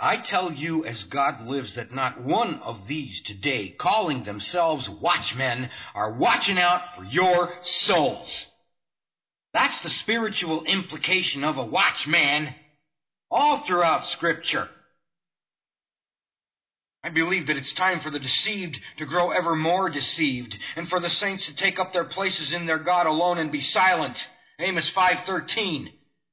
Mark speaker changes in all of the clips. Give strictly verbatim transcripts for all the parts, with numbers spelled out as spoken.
Speaker 1: I tell you as God lives that not one of these today, calling themselves watchmen, are watching out for your souls. That's the spiritual implication of a watchman all throughout Scripture. I believe that it's time for the deceived to grow ever more deceived, and for the saints to take up their places in their God alone and be silent. Amos five thirteen.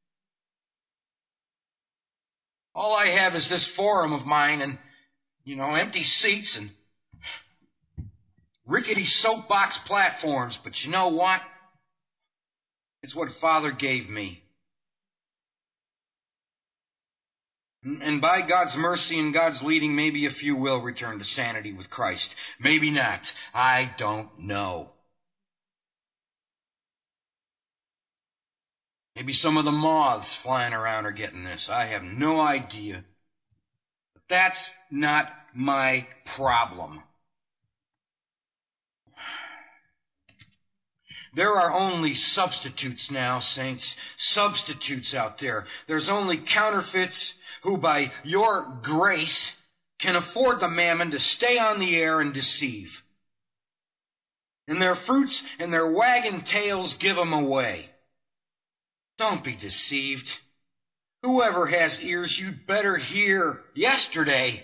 Speaker 1: All I have is this forum of mine and, you know, empty seats and rickety soapbox platforms. But you know what? It's what Father gave me. And by God's mercy and God's leading, maybe a few will return to sanity with Christ. Maybe not. I don't know. Maybe some of the moths flying around are getting this. I have no idea. But that's not my problem. There are only substitutes now, saints. Substitutes out there. There's only counterfeits who by your grace can afford the mammon to stay on the air and deceive. And their fruits and their wagging tails give them away. Don't be deceived. Whoever has ears, you'd better hear yesterday.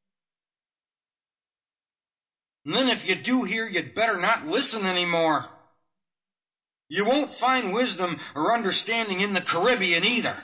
Speaker 1: And then if you do hear, you'd better not listen anymore. You won't find wisdom or understanding in the Caribbean either.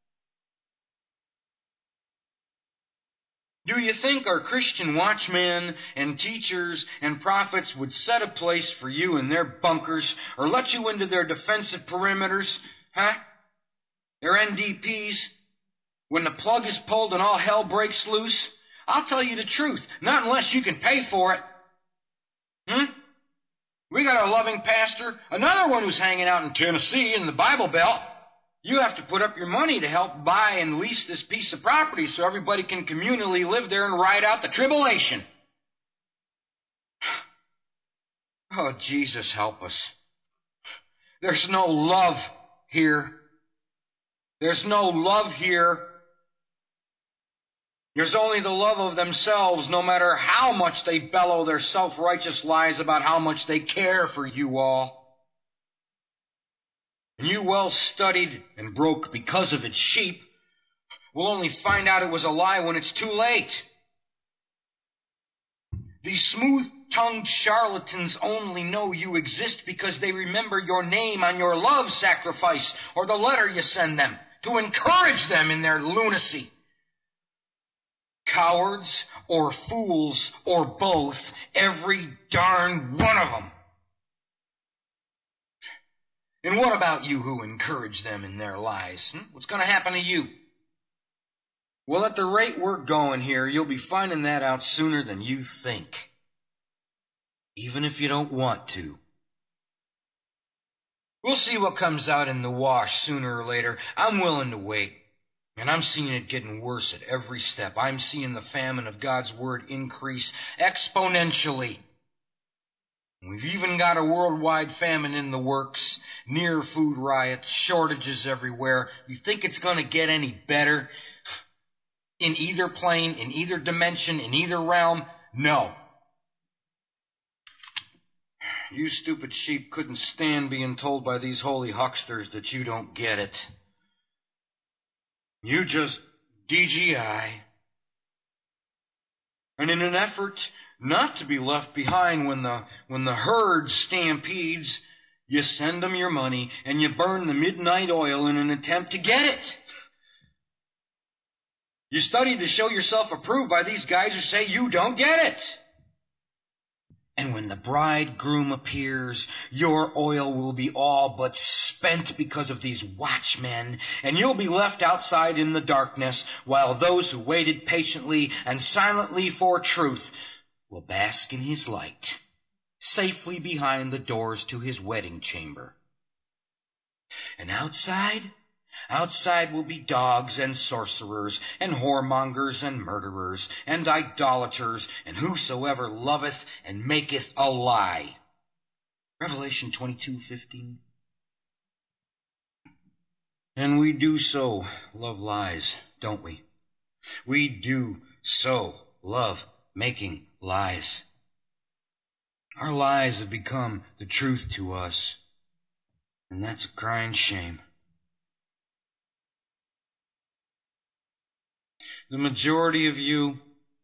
Speaker 1: Do you think our Christian watchmen and teachers and prophets would set a place for you in their bunkers or let you into their defensive perimeters? Huh? They're N D Ps. When the plug is pulled and all hell breaks loose? I'll tell you the truth. Not unless you can pay for it. Hmm? We got a loving pastor, another one who's hanging out in Tennessee in the Bible Belt. You have to put up your money to help buy and lease this piece of property so everybody can communally live there and ride out the tribulation. Oh, Jesus, help us. There's no love here. There's no love here. There's only the love of themselves, no matter how much they bellow their self-righteous lies about how much they care for you all. And you well-studied and broke because of its sheep will only find out it was a lie when it's too late. These smooth-tongued charlatans only know you exist because they remember your name on your love sacrifice or the letter you send them to encourage them in their lunacy. Cowards or fools or both, every darn one of them. And what about you who encourage them in their lies? Hmm? What's going to happen to you? Well, at the rate we're going here, you'll be finding that out sooner than you think. Even if you don't want to. We'll see what comes out in the wash sooner or later. I'm willing to wait. And I'm seeing it getting worse at every step. I'm seeing the famine of God's Word increase exponentially. We've even got a worldwide famine in the works, near food riots, shortages everywhere. You think it's going to get any better? In either plane, in either dimension, in either realm? No. You stupid sheep couldn't stand being told by these holy hucksters that you don't get it. You just D G I. And in an effort not to be left behind when the when the herd stampedes, you send them your money and you burn the midnight oil in an attempt to get it. You study to show yourself approved by these guys who say you don't get it. And when the bridegroom appears, your oil will be all but spent because of these watchmen, and you'll be left outside in the darkness, while those who waited patiently and silently for truth will bask in his light, safely behind the doors to his wedding chamber. And outside, outside will be dogs and sorcerers, and whoremongers and murderers, and idolaters, and whosoever loveth and maketh a lie. Revelation twenty-two fifteen. And we do so love lies, don't we? We do so love making lies. Our lies have become the truth to us, and that's a crying shame. The majority of you,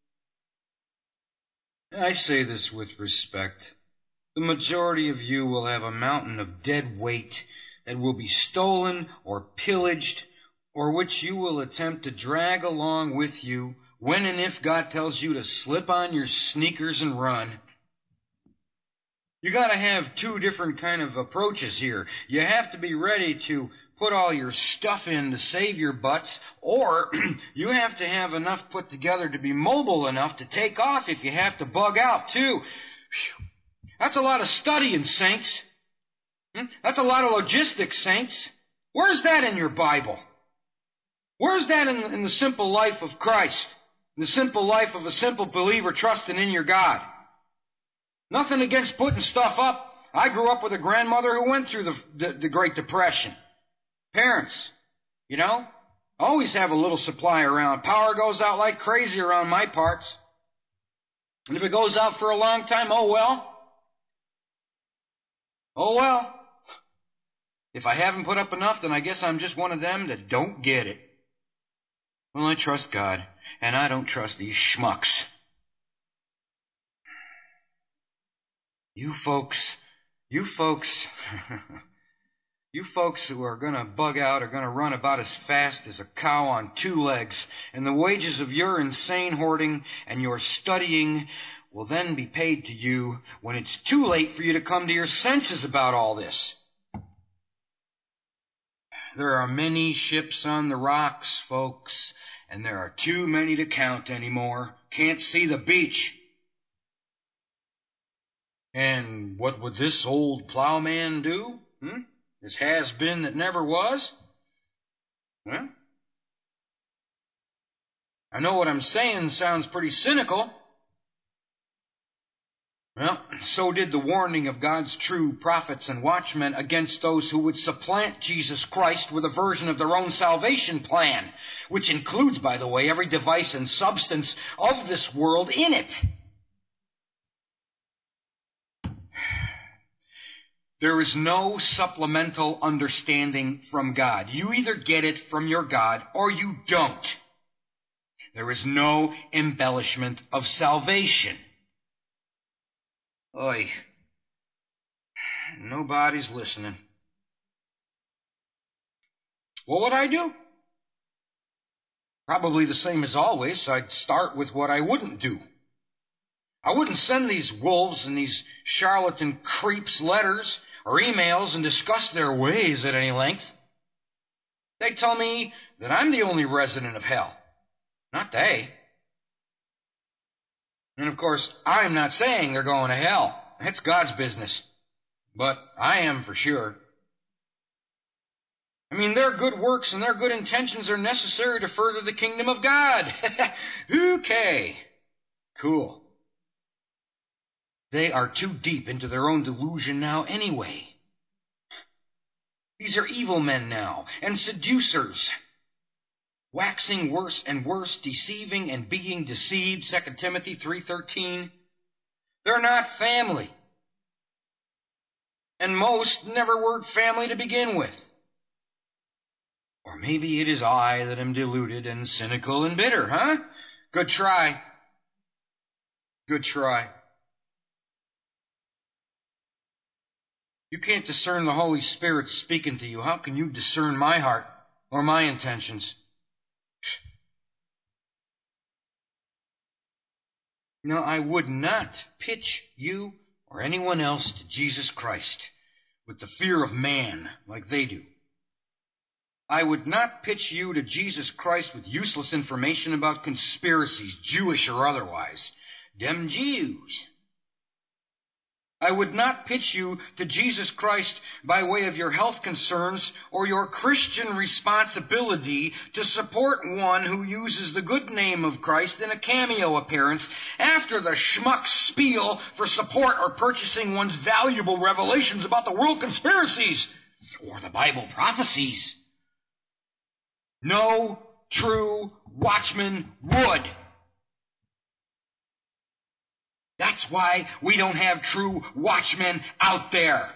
Speaker 1: I say this with respect, the majority of you will have a mountain of dead weight that will be stolen or pillaged, or which you will attempt to drag along with you when and if God tells you to slip on your sneakers and run. You got to have two different kind of approaches here. You have to be ready to put all your stuff in to save your butts, or you have to have enough put together to be mobile enough to take off if you have to bug out, too. Whew. That's a lot of studying, saints. Hmm? That's a lot of logistics, saints. Where's that in your Bible? Where's that in, in the simple life of Christ? In the simple life of a simple believer trusting in your God? Nothing against putting stuff up. I grew up with a grandmother who went through the, the, the Great Depression. Parents, you know, always have a little supply around. Power goes out like crazy around my parts. And if it goes out for a long time, oh well. Oh well. If I haven't put up enough, then I guess I'm just one of them that don't get it. Well, I trust God, and I don't trust these schmucks. You folks, you folks... You folks who are going to bug out are going to run about as fast as a cow on two legs, and the wages of your insane hoarding and your studying will then be paid to you when it's too late for you to come to your senses about all this. There are many ships on the rocks, folks, and there are too many to count anymore. Can't see the beach. And what would this old plowman do? Hmm? This has-been that never was? Well, I know what I'm saying sounds pretty cynical. Well, so did the warning of God's true prophets and watchmen against those who would supplant Jesus Christ with a version of their own salvation plan, which includes, by the way, every device and substance of this world in it. There is no supplemental understanding from God. You either get it from your God or you don't. There is no embellishment of salvation. Oy. Nobody's listening. What would I do? Probably the same as always. I'd start with what I wouldn't do. I wouldn't send these wolves and these charlatan creeps letters or emails and discuss their ways at any length. They tell me that I'm the only resident of hell, not they. And of course, I'm not saying they're going to hell. That's God's business. But I am for sure. I mean, their good works and their good intentions are necessary to further the kingdom of God. Okay. Cool. They are too deep into their own delusion now anyway. These are evil men now, and seducers, waxing worse and worse, deceiving and being deceived, Second Timothy three thirteen. They're not family. And most never were family to begin with. Or maybe it is I that am deluded and cynical and bitter, huh? Good try. Good try. You can't discern the Holy Spirit speaking to you. How can you discern my heart or my intentions? No, I would not pitch you or anyone else to Jesus Christ with the fear of man like they do. I would not pitch you to Jesus Christ with useless information about conspiracies, Jewish or otherwise. Them Jews. I would not pitch you to Jesus Christ by way of your health concerns or your Christian responsibility to support one who uses the good name of Christ in a cameo appearance after the schmuck spiel for support or purchasing one's valuable revelations about the world conspiracies or the Bible prophecies. No true, watchman would. That's why we don't have true watchmen out there.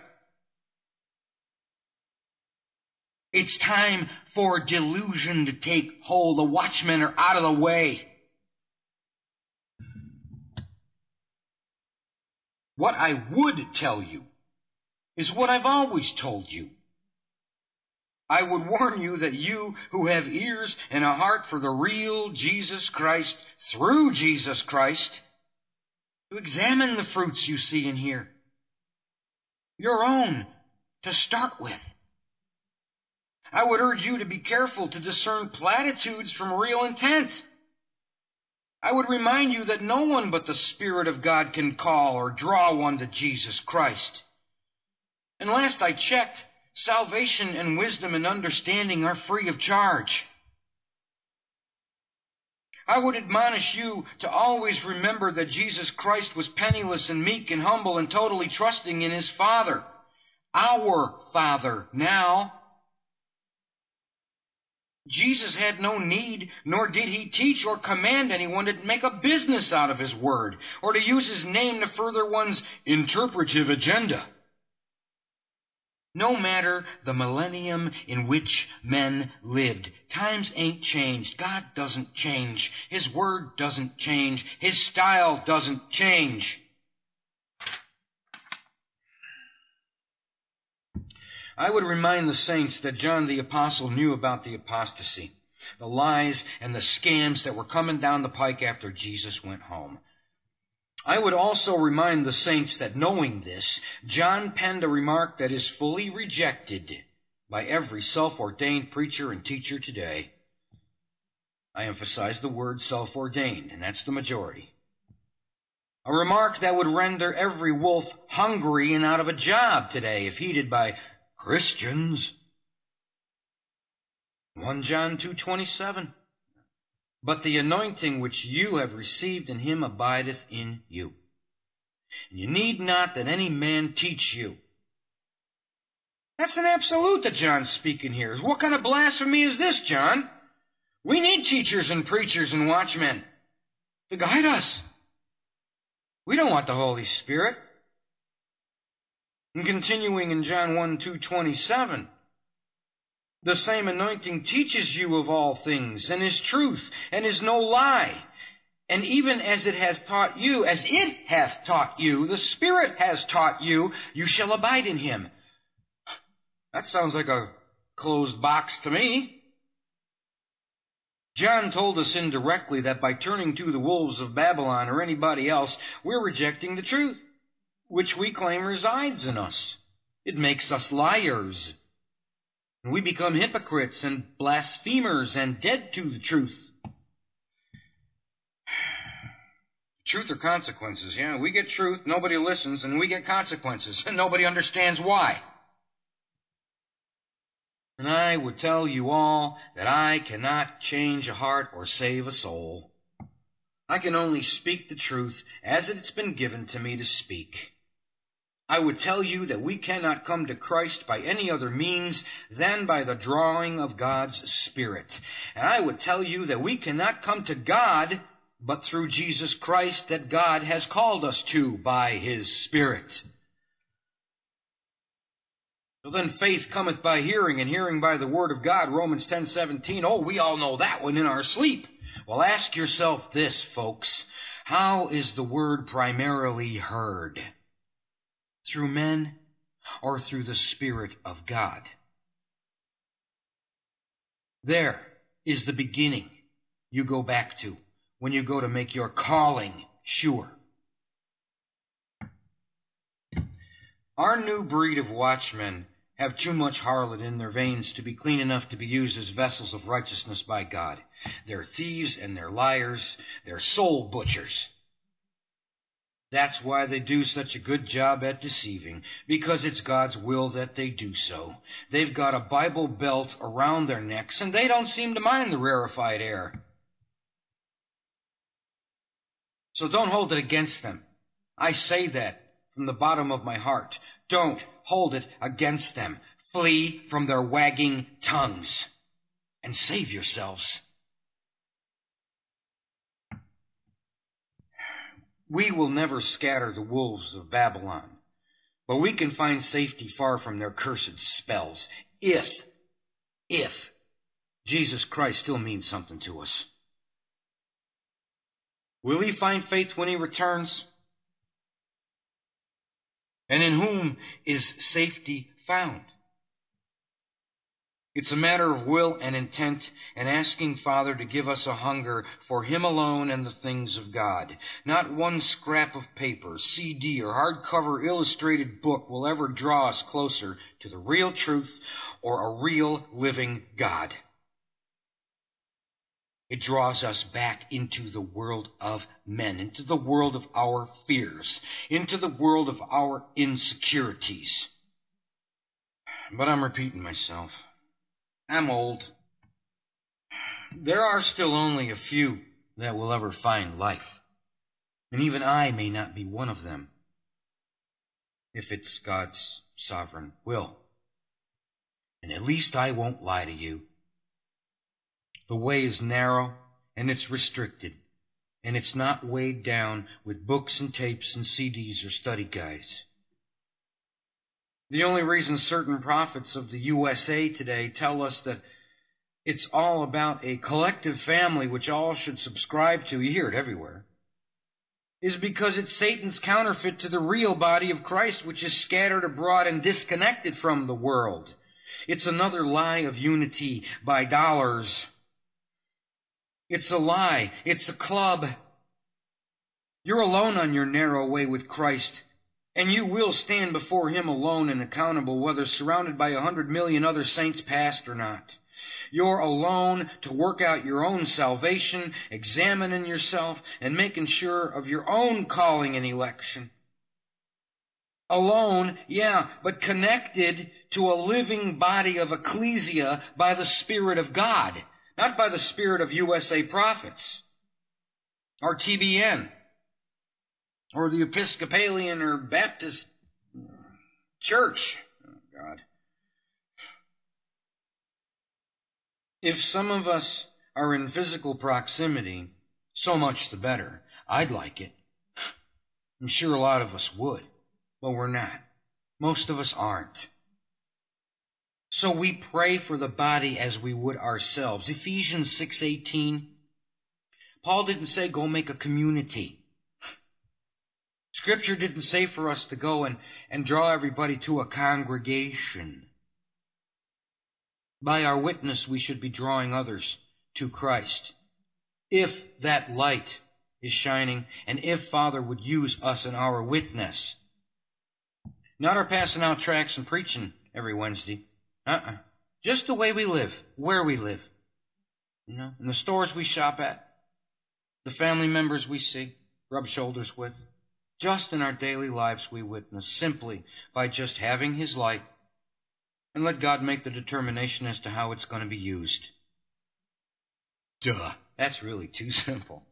Speaker 1: It's time for delusion to take hold. The watchmen are out of the way. What I would tell you is what I've always told you. I would warn you that you who have ears and a heart for the real Jesus Christ, through Jesus Christ, to examine the fruits you see and hear. Your own, to start with. I would urge you to be careful to discern platitudes from real intent. I would remind you that no one but the Spirit of God can call or draw one to Jesus Christ. And last I checked, salvation and wisdom and understanding are free of charge. I would admonish you to always remember that Jesus Christ was penniless and meek and humble and totally trusting in His Father, our Father now. Jesus had no need, nor did He teach or command anyone to make a business out of His word, or to use His name to further one's interpretive agenda. No matter the millennium in which men lived, times ain't changed. God doesn't change. His word doesn't change. His style doesn't change. I would remind the saints that John the Apostle knew about the apostasy, the lies and the scams that were coming down the pike after Jesus went home. I would also remind the saints that knowing this, John penned a remark that is fully rejected by every self-ordained preacher and teacher today. I emphasize the word self-ordained, and that's the majority. A remark that would render every wolf hungry and out of a job today if heeded by Christians. First John two twenty-seven. But the anointing which you have received in Him abideth in you. And you need not that any man teach you. That's an absolute that John's speaking here. What kind of blasphemy is this, John? We need teachers and preachers and watchmen to guide us. We don't want the Holy Spirit. And continuing in John one two twenty-seven, the same anointing teaches you of all things, and is truth, and is no lie. And even as it hath taught you, as it hath taught you, the Spirit has taught you, you shall abide in Him. That sounds like a closed box to me. John told us indirectly that by turning to the wolves of Babylon or anybody else, we're rejecting the truth, which we claim resides in us. It makes us liars. We become hypocrites and blasphemers and dead to the truth. Truth or consequences? Yeah, we get truth, nobody listens, and we get consequences, and nobody understands why. And I would tell you all that I cannot change a heart or save a soul. I can only speak the truth as it's been given to me to speak. I would tell you that we cannot come to Christ by any other means than by the drawing of God's Spirit. And I would tell you that we cannot come to God but through Jesus Christ that God has called us to by His Spirit. So then faith cometh by hearing, and hearing by the Word of God, Romans ten seventeen. Oh, we all know that one in our sleep. Well, ask yourself this, folks. How is the Word primarily heard? Through men or through the Spirit of God? There is the beginning you go back to when you go to make your calling sure. Our new breed of watchmen have too much harlot in their veins to be clean enough to be used as vessels of righteousness by God. They're thieves and they're liars. They're soul butchers. That's why they do such a good job at deceiving, because it's God's will that they do so. They've got a Bible belt around their necks, and they don't seem to mind the rarefied air. So don't hold it against them. I say that from the bottom of my heart. Don't hold it against them. Flee from their wagging tongues and save yourselves. We will never scatter the wolves of Babylon, but we can find safety far from their cursed spells if, if Jesus Christ still means something to us. Will he find faith when he returns? And in whom is safety found? It's a matter of will and intent and asking Father to give us a hunger for Him alone and the things of God. Not one scrap of paper, C D, or hardcover illustrated book will ever draw us closer to the real truth or a real living God. It draws us back into the world of men, into the world of our fears, into the world of our insecurities. But I'm repeating myself. I'm old. There are still only a few that will ever find life. And even I may not be one of them, if it's God's sovereign will. And at least I won't lie to you. The way is narrow and it's restricted, and it's not weighed down with books and tapes and C Ds or study guides. The only reason certain prophets of the U S A today tell us that it's all about a collective family which all should subscribe to, you hear it everywhere, is because it's Satan's counterfeit to the real body of Christ, which is scattered abroad and disconnected from the world. It's another lie of unity by dollars. It's a lie. It's a club. You're alone on your narrow way with Christ, and you will stand before Him alone and accountable, whether surrounded by a hundred million other saints past or not. You're alone to work out your own salvation, examining yourself, and making sure of your own calling and election. Alone, yeah, but connected to a living body of ecclesia by the Spirit of God, not by the spirit of U S A prophets, or T B N, or the Episcopalian or Baptist church. Oh, God. If some of us are in physical proximity, so much the better. I'd like it. I'm sure a lot of us would, but we're not. Most of us aren't. So we pray for the body as we would ourselves. Ephesians six eighteen. Paul didn't say go make a community. Scripture didn't say for us to go and, and draw everybody to a congregation. By our witness, we should be drawing others to Christ. If that light is shining, and if Father would use us in our witness. Not our passing out tracts and preaching every Wednesday. Uh-uh. Just the way we live, where we live. You know, in the stores we shop at, the family members we see, rub shoulders with. Just in our daily lives we witness, simply by just having His light, and let God make the determination as to how it's going to be used. Duh, that's really too simple.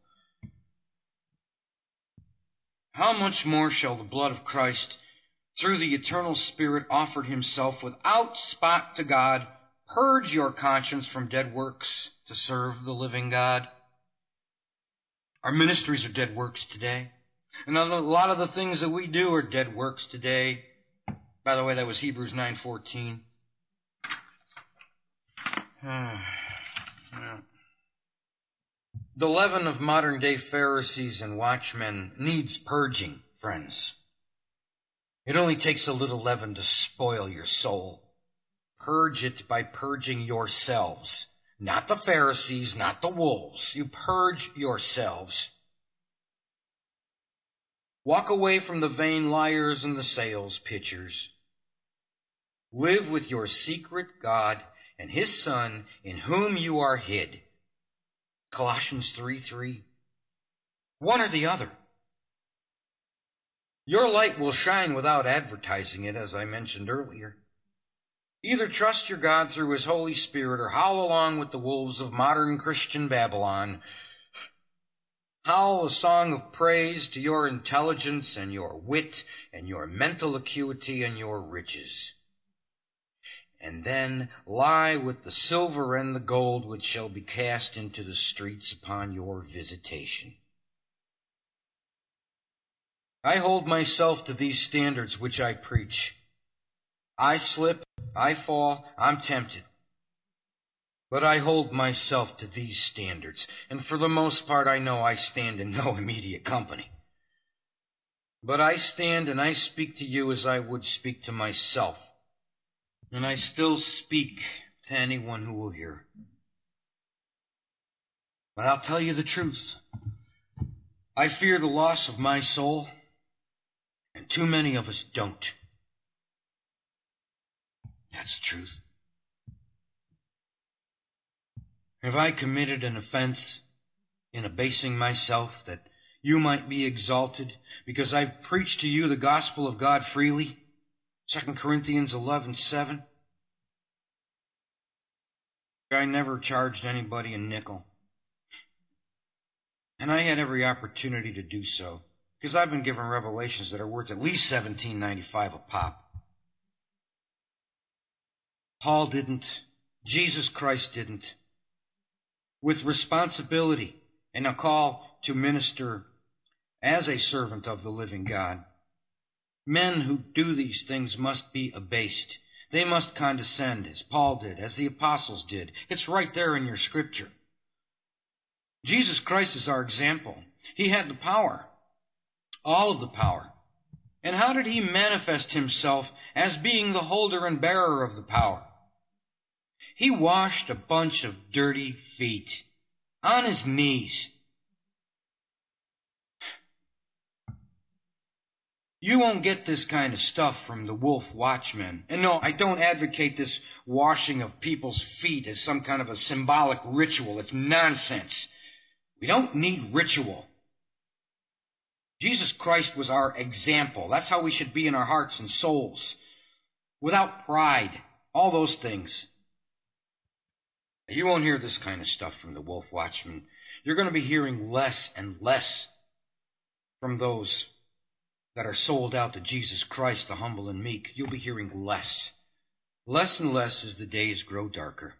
Speaker 1: How much more shall the blood of Christ, through the eternal Spirit offered Himself without spot to God, purge your conscience from dead works to serve the living God? Our ministries are dead works today. And a lot of the things that we do are dead works today. By the way, that was Hebrews nine fourteen. The leaven of modern-day Pharisees and watchmen needs purging, friends. It only takes a little leaven to spoil your soul. Purge it by purging yourselves. Not the Pharisees, not the wolves. You purge yourselves. Walk away from the vain liars and the sales pitchers. Live with your secret God and His Son, in whom you are hid. Colossians three three. One or the other. Your light will shine without advertising it, as I mentioned earlier. Either trust your God through His Holy Spirit or howl along with the wolves of modern Christian Babylon. Howl a song of praise to your intelligence and your wit and your mental acuity and your riches. And then lie with the silver and the gold which shall be cast into the streets upon your visitation. I hold myself to these standards which I preach. I slip, I fall, I'm tempted. But I hold myself to these standards, and for the most part I know I stand in no immediate company. But I stand and I speak to you as I would speak to myself. And I still speak to anyone who will hear. But I'll tell you the truth. I fear the loss of my soul, and too many of us don't. That's the truth. Have I committed an offense in abasing myself that you might be exalted because I've preached to you the gospel of God freely? Second Corinthians eleven seven. I never charged anybody a nickel. And I had every opportunity to do so, because I've been given revelations that are worth at least seventeen ninety-five a pop. Paul didn't. Jesus Christ didn't. With responsibility and a call to minister as a servant of the living God, men who do these things must be abased. They must condescend, as Paul did, as the apostles did. It's right there in your scripture. Jesus Christ is our example. He had the power, all of the power. And how did he manifest himself as being the holder and bearer of the power? He washed a bunch of dirty feet on his knees. You won't get this kind of stuff from the Wolf Watchmen. And no, I don't advocate this washing of people's feet as some kind of a symbolic ritual. It's nonsense. We don't need ritual. Jesus Christ was our example. That's how we should be in our hearts and souls. Without pride. All those things. You won't hear this kind of stuff from the Wolf Watchmen. You're going to be hearing less and less from those that are sold out to Jesus Christ, the humble and meek. You'll be hearing less. Less and less as the days grow darker.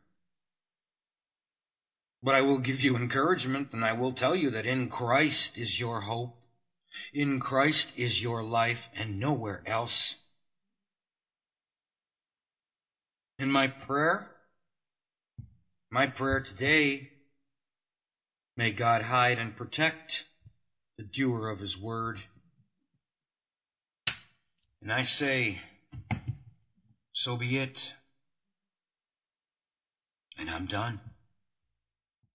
Speaker 1: But I will give you encouragement, and I will tell you that in Christ is your hope. In Christ is your life, and nowhere else. In my prayer, my prayer today, may God hide and protect the doer of his word. And I say, so be it. And I'm done.